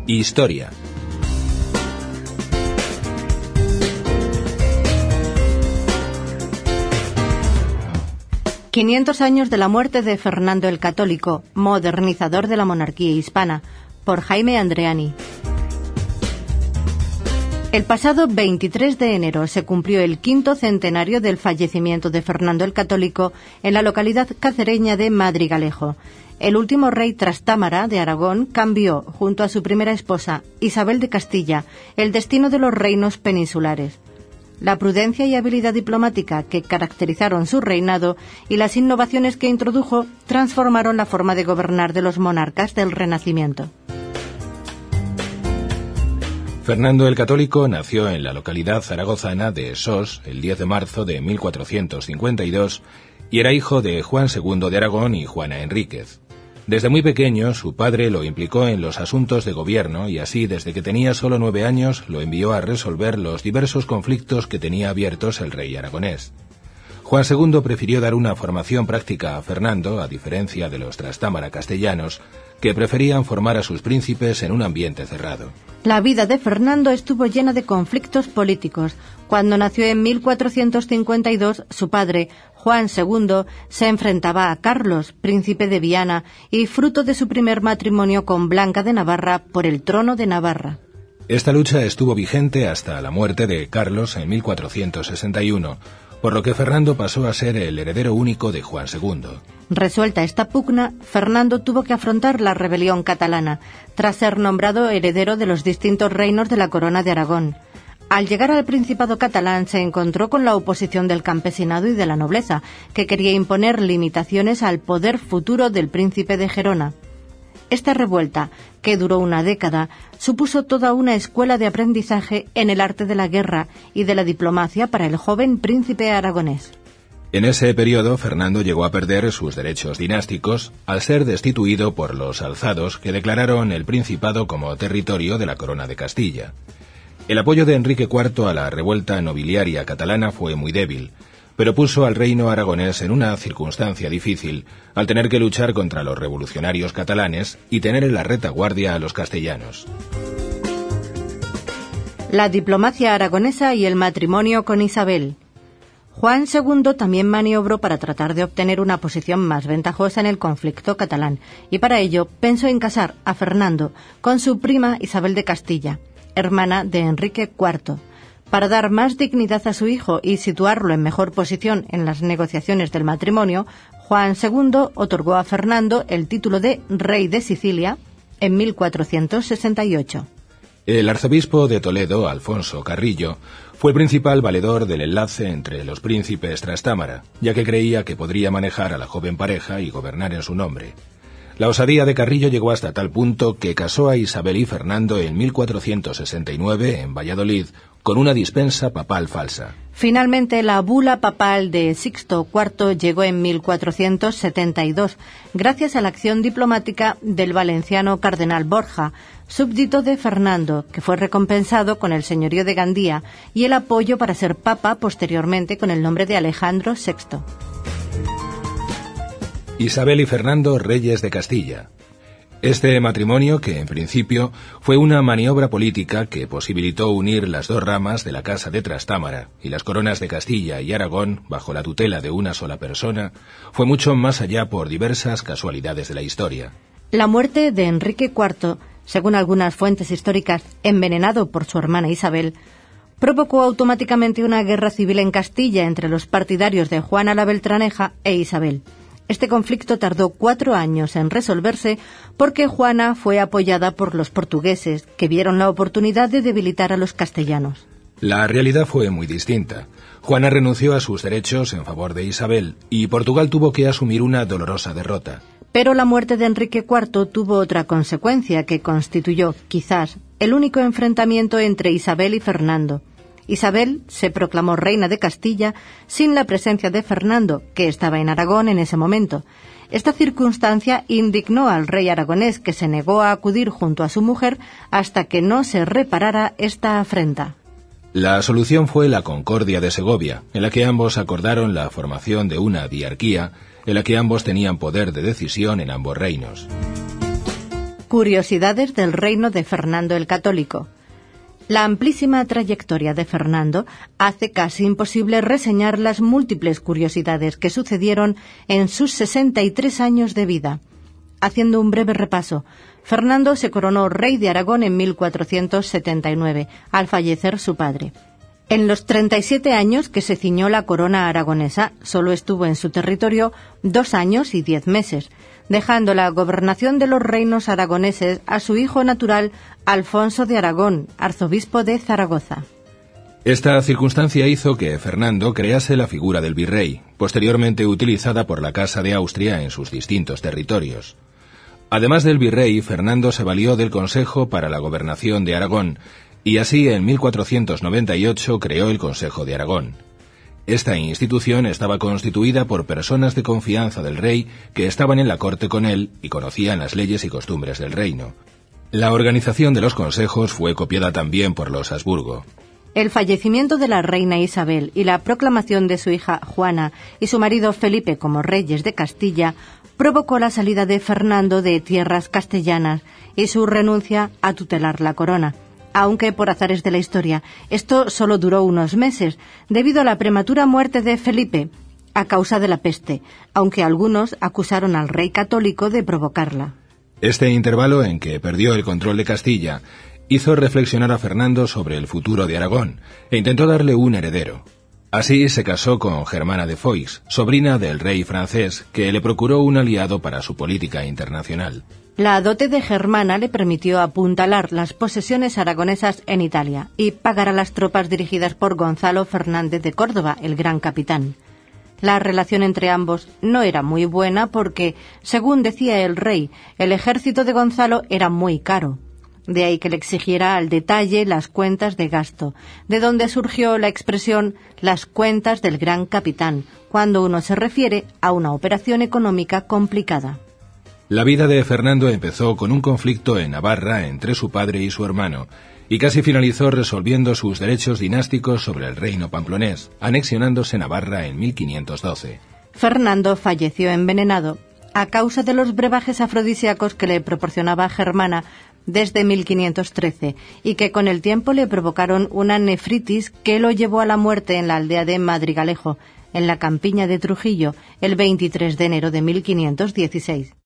Historia. «500 años de la muerte de Fernando el Católico, modernizador de la monarquía hispana», por Jaime Andreani. El pasado 23 de enero se cumplió el 5º centenario del fallecimiento de Fernando el Católico en la localidad cacereña de Madrigalejo. El último rey Trastámara de Aragón cambió, junto a su primera esposa, Isabel de Castilla, el destino de los reinos peninsulares. La prudencia y habilidad diplomática que caracterizaron su reinado y las innovaciones que introdujo transformaron la forma de gobernar de los monarcas del Renacimiento. Fernando el Católico nació en la localidad zaragozana de Sos el 10 de marzo de 1452 y era hijo de Juan II de Aragón y Juana Enríquez. Desde muy pequeño, su padre lo implicó en los asuntos de gobierno y así, desde que tenía solo 9 años, lo envió a resolver los diversos conflictos que tenía abiertos el rey aragonés. Juan II prefirió dar una formación práctica a Fernando, a diferencia de los Trastámara castellanos, que preferían formar a sus príncipes en un ambiente cerrado. La vida de Fernando estuvo llena de conflictos políticos. Cuando nació en 1452, su padre, Juan II, se enfrentaba a Carlos, príncipe de Viana, y fruto de su primer matrimonio con Blanca de Navarra por el trono de Navarra. Esta lucha estuvo vigente hasta la muerte de Carlos en 1461, por lo que Fernando pasó a ser el heredero único de Juan II. Resuelta esta pugna, Fernando tuvo que afrontar la rebelión catalana, tras ser nombrado heredero de los distintos reinos de la corona de Aragón. Al llegar al Principado catalán se encontró con la oposición del campesinado y de la nobleza, que quería imponer limitaciones al poder futuro del príncipe de Gerona. Esta revuelta, que duró una década, supuso toda una escuela de aprendizaje en el arte de la guerra y de la diplomacia para el joven príncipe aragonés. En ese periodo, Fernando llegó a perder sus derechos dinásticos al ser destituido por los alzados que declararon el Principado como territorio de la Corona de Castilla. El apoyo de Enrique IV a la revuelta nobiliaria catalana fue muy débil, pero puso al reino aragonés en una circunstancia difícil al tener que luchar contra los revolucionarios catalanes y tener en la retaguardia a los castellanos. La diplomacia aragonesa y el matrimonio con Isabel. Juan II también maniobró para tratar de obtener una posición más ventajosa en el conflicto catalán, y para ello pensó en casar a Fernando con su prima Isabel de Castilla, hermana de Enrique IV. Para dar más dignidad a su hijo y situarlo en mejor posición en las negociaciones del matrimonio, Juan II otorgó a Fernando el título de Rey de Sicilia en 1468. El arzobispo de Toledo, Alfonso Carrillo, fue el principal valedor del enlace entre los príncipes Trastámara, ya que creía que podría manejar a la joven pareja y gobernar en su nombre. La osadía de Carrillo llegó hasta tal punto que casó a Isabel y Fernando en 1469 en Valladolid con una dispensa papal falsa. Finalmente, la bula papal de Sixto IV llegó en 1472, gracias a la acción diplomática del valenciano cardenal Borja, súbdito de Fernando, que fue recompensado con el señorío de Gandía y el apoyo para ser papa posteriormente con el nombre de Alejandro VI. Isabel y Fernando, reyes de Castilla. Este matrimonio, que en principio fue una maniobra política que posibilitó unir las dos ramas de la Casa de Trastámara y las coronas de Castilla y Aragón bajo la tutela de una sola persona, fue mucho más allá por diversas casualidades de la historia. La muerte de Enrique IV, según algunas fuentes históricas, envenenado por su hermana Isabel, provocó automáticamente una guerra civil en Castilla entre los partidarios de Juana la Beltraneja e Isabel. Este conflicto tardó 4 años en resolverse porque Juana fue apoyada por los portugueses, que vieron la oportunidad de debilitar a los castellanos. La realidad fue muy distinta. Juana renunció a sus derechos en favor de Isabel y Portugal tuvo que asumir una dolorosa derrota. Pero la muerte de Enrique IV tuvo otra consecuencia que constituyó, quizás, el único enfrentamiento entre Isabel y Fernando. Isabel se proclamó reina de Castilla sin la presencia de Fernando, que estaba en Aragón en ese momento. Esta circunstancia indignó al rey aragonés, que se negó a acudir junto a su mujer hasta que no se reparara esta afrenta. La solución fue la Concordia de Segovia, en la que ambos acordaron la formación de una diarquía, en la que ambos tenían poder de decisión en ambos reinos. Curiosidades del reino de Fernando el Católico. La amplísima trayectoria de Fernando hace casi imposible reseñar las múltiples curiosidades que sucedieron en sus 63 años de vida. Haciendo un breve repaso, Fernando se coronó rey de Aragón en 1479, al fallecer su padre. En los 37 años que se ciñó la corona aragonesa, solo estuvo en su territorio 2 años y 10 meses, dejando la gobernación de los reinos aragoneses a su hijo natural, Alfonso de Aragón, arzobispo de Zaragoza. Esta circunstancia hizo que Fernando crease la figura del virrey, posteriormente utilizada por la Casa de Austria en sus distintos territorios. Además del virrey, Fernando se valió del Consejo para la Gobernación de Aragón, y así en 1498 creó el Consejo de Aragón. Esta institución estaba constituida por personas de confianza del rey que estaban en la corte con él y conocían las leyes y costumbres del reino. La organización de los consejos fue copiada también por los Habsburgo. El fallecimiento de la reina Isabel y la proclamación de su hija Juana y su marido Felipe como reyes de Castilla provocó la salida de Fernando de tierras castellanas y su renuncia a tutelar la corona. Aunque por azares de la historia, esto solo duró unos meses, debido a la prematura muerte de Felipe, a causa de la peste, aunque algunos acusaron al rey católico de provocarla. Este intervalo en que perdió el control de Castilla hizo reflexionar a Fernando sobre el futuro de Aragón e intentó darle un heredero. Así se casó con Germana de Foix, sobrina del rey francés, que le procuró un aliado para su política internacional. La dote de Germana le permitió apuntalar las posesiones aragonesas en Italia y pagar a las tropas dirigidas por Gonzalo Fernández de Córdoba, el gran capitán. La relación entre ambos no era muy buena porque, según decía el rey, el ejército de Gonzalo era muy caro. De ahí que le exigiera al detalle las cuentas de gasto, de donde surgió la expresión «las cuentas del gran capitán», cuando uno se refiere a una operación económica complicada. La vida de Fernando empezó con un conflicto en Navarra entre su padre y su hermano, y casi finalizó resolviendo sus derechos dinásticos sobre el reino pamplonés, anexionándose Navarra en 1512. Fernando falleció envenenado a causa de los brebajes afrodisíacos que le proporcionaba Germana desde 1513 y que con el tiempo le provocaron una nefritis que lo llevó a la muerte en la aldea de Madrigalejo, en la campiña de Trujillo, el 23 de enero de 1516.